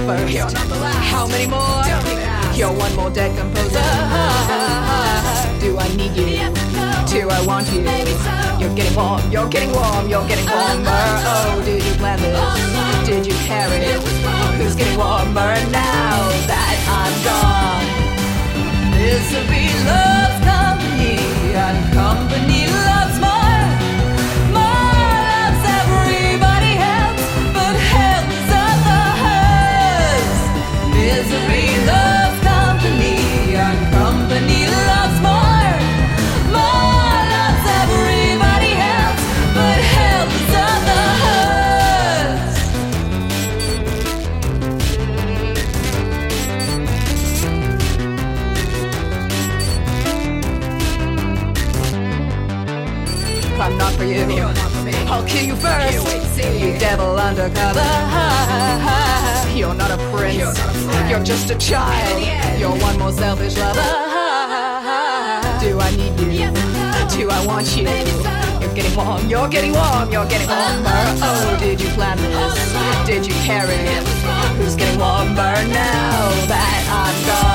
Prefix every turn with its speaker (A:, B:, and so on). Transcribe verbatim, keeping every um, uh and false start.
A: first.
B: You're not the last.
A: How many more?
B: Don't even ask.
A: You're one more decomposer. Do I need you?
B: Yes, no.
A: Do I want you?
B: Maybe so.
A: You're getting warm, you're getting warm, you're getting warmer. Oh, did you plan this? Did you carry it? Who's getting warmer now that I'm gone? This will be love's company, and company loves more. More loves everybody else, but health's others. Misery loves company, and company loves more. More loves everybody else, but health's others. I'm not for you.
B: You're not for me.
A: I'll kill you first.
B: Can't wait to see
A: You
B: you.
A: devil undercover. You're not a prince.
B: You're not a friend.
A: You're just a child.
B: In the end.
A: You're one more selfish lover. Do I need you?
B: Yes, no.
A: Do I want you?
B: Maybe so.
A: You're getting warm. You're getting warm. You're getting warmer. Oh, did you plan this? Did you carry it? Who's getting warmer now that I'm gone?